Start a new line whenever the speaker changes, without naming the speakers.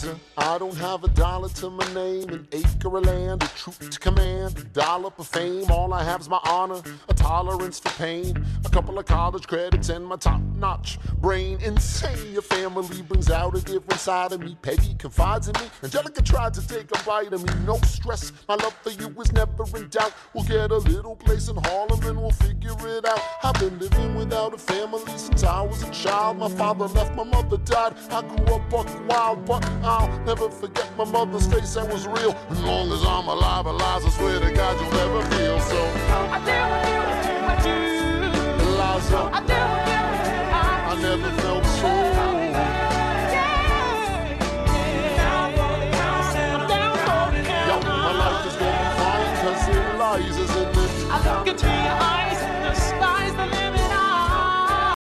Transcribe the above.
Liza, I don't have a dollar to my name, an acre of land, a troop to command, a dollop of fame. All I have is my honor, a tolerance for pain, a couple of college credits, and my top-notch brain. Insane, your family brings out a different side of me. Peggy confides in me, Angelica tried to take a bite of me. No stress, my love for you is never in doubt. We'll get a little place in Harlem and we'll figure it out. I've been living without a family since I was a child. My father left, my mother died. I grew up buck wild, but I'll never forget my mother's face that was real. As long as I'm alive, Eliza, swear to God you'll never feel so.
I never knew what you.
Eliza,
I never